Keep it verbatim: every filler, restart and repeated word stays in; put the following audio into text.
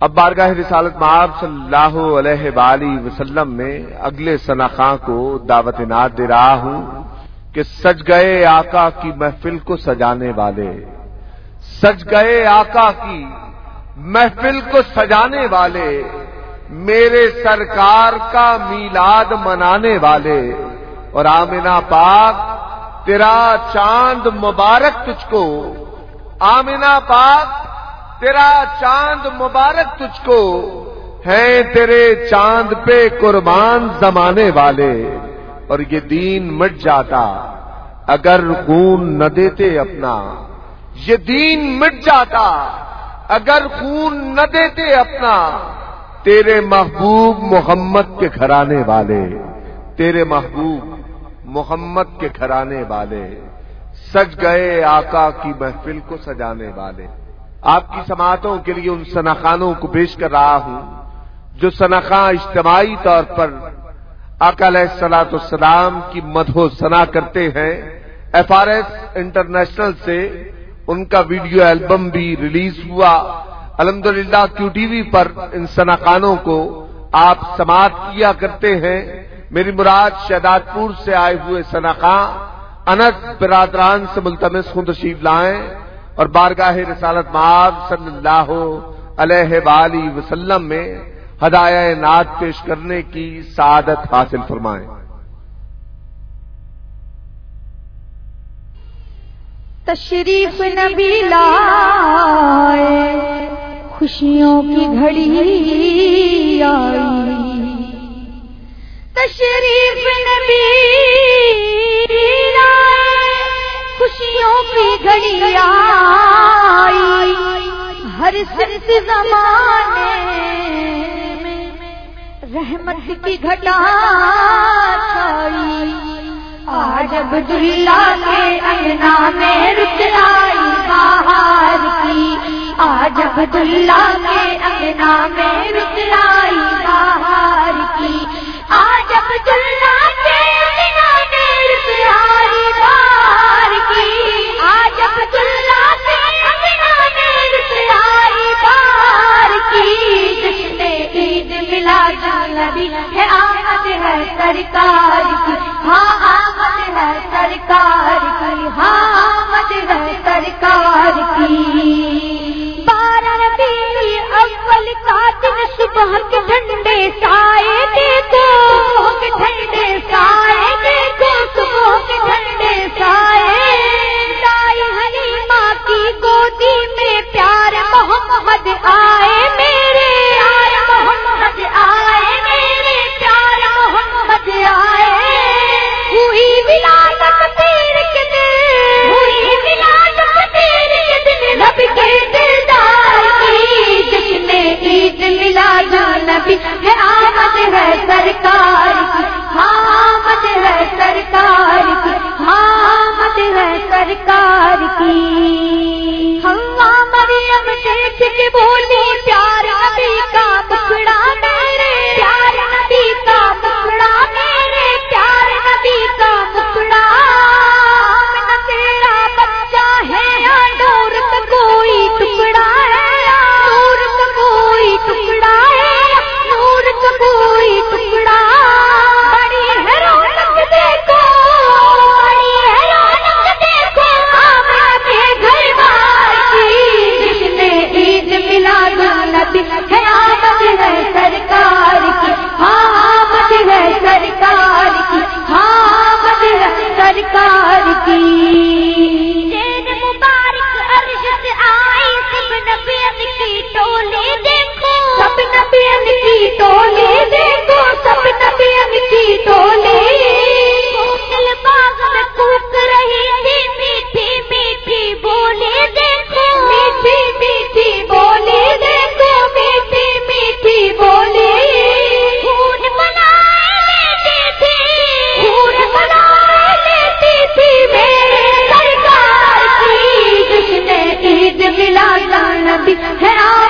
اب بارگاہ رسالت مآب صلی اللہ علیہ وآلہ وسلم میں اگلے ثناخواں کو دعوت نعت دے رہا ہوں کہ سج گئے آقا کی محفل کو سجانے والے، سج گئے آقا کی محفل کو سجانے والے، میرے سرکار کا میلاد منانے والے، اور آمنہ پاک تیرا چاند مبارک تجھ کو، آمنہ پاک تیرا چاند مبارک تجھ کو، ہیں تیرے چاند پہ قربان زمانے والے، اور یہ دین مٹ جاتا اگر خون نہ دیتے اپنا، یہ دین مٹ جاتا اگر خون نہ دیتے اپنا، تیرے محبوب محمد کے گھرانے والے، تیرے محبوب محمد کے گھرانے والے، سج گئے آقا کی محفل کو سجانے والے۔ آپ کی سماعتوں کے لیے ان ثناخوانوں کو پیش کر رہا ہوں جو ثناخواں اجتماعی طور پر آقا علیہ الصلوۃ والسلام کی مدح و ثنا کرتے ہیں۔ ایف آر ایس انٹرنیشنل سے ان کا ویڈیو البم بھی ریلیز ہوا۔ الحمدللہ کیو ٹی وی پر ان ثناخوانوں کو آپ سماعت کیا کرتے ہیں۔ میری مراد شہداد پور سے آئے ہوئے ثناخواں انس برادران سے ملتمس خود تشریف لائیں اور بارگاہ رسالت مآب صلی اللہ علیہ وآلہ وسلم میں ہدایہ نعت پیش کرنے کی سعادت حاصل فرمائیں۔ تشریف نبی لائے، خوشیوں کی گھڑی آئی، تشریف نبی لائے، خوشیوں کی گھڑی آئی، ہر سمت زمانے میں رحمت کی گھٹا چھائی، آج عبداللہ کے انگنا میں رک آئی بہار کی، آج عبداللہ کے انگنا میں رک آئی بہار کی، آج عبداللہ کے انگنا میں رک آئی بہار کی، آج عبداللہ کے انگنا میں رک آئی بہار کی، جشن عید میلاد النبی ہے، آمد ہے سرکار کی، ہاں آمد ہے سرکار کی، ہاں آمد ہے سرکار کی۔ بارہ ربیع الاول کا دن، صبح کے ٹھنڈے سائے دیکھو، صبح کے ٹھنڈے سائے دیکھو، صبح کے ٹھنڈے سائے، دائی حلیمہ کی گودی میں پیار محمد آئے میرے، پیار محمد آئے میرے، پیار محمد آئے، ہوئی ولادت پیر کے دن، ہوئی ولادت پیر کے دن، رب کے دلدار کی، جشن عید میلاد النبی ہے، آمد ہے سرکار کی، ہاں آمد ہے سرکار کی، ہاں آمد ہے سرکار کی۔ حوا مریم دیکھ کے بولی، پیار نبی کا مکھڑا میرے، پیار نبی کا مکھڑا میرے، پیار نبی کا مکھڑا، میں تیرا بچہ ہے یا نور کا کوئی ٹکڑا ہے، نور کا کوئی ٹکڑا ہے، نور کا کوئی ٹکڑا، بڑی ہے رونق دیکھو، بڑی ہے رونق دیکھو، آمنہ کے گھر بار کی، جشن عید میلاد النبی ہے، آمد ہے سرکار کی، ہاں آمد ہے سرکار کی، ہاں آمد ہے سرکار کی۔ دین مبارک عرش سے آئی، سب نبیان کی ٹولی دیکھو، سب نبیان کی ٹولی دیکھو، سب نبیان کی ٹولی، دل باغ میں کوک رہی تھی میٹھی میٹھی بولی دیکھو، میٹھی میٹھی بولی دیکھو، میٹھی میٹھی بولی، خون بنائے لیتی تھی، خون بنائے لیتی تھی میرے سرکار کی، جشن عید میلاد النبی ہے،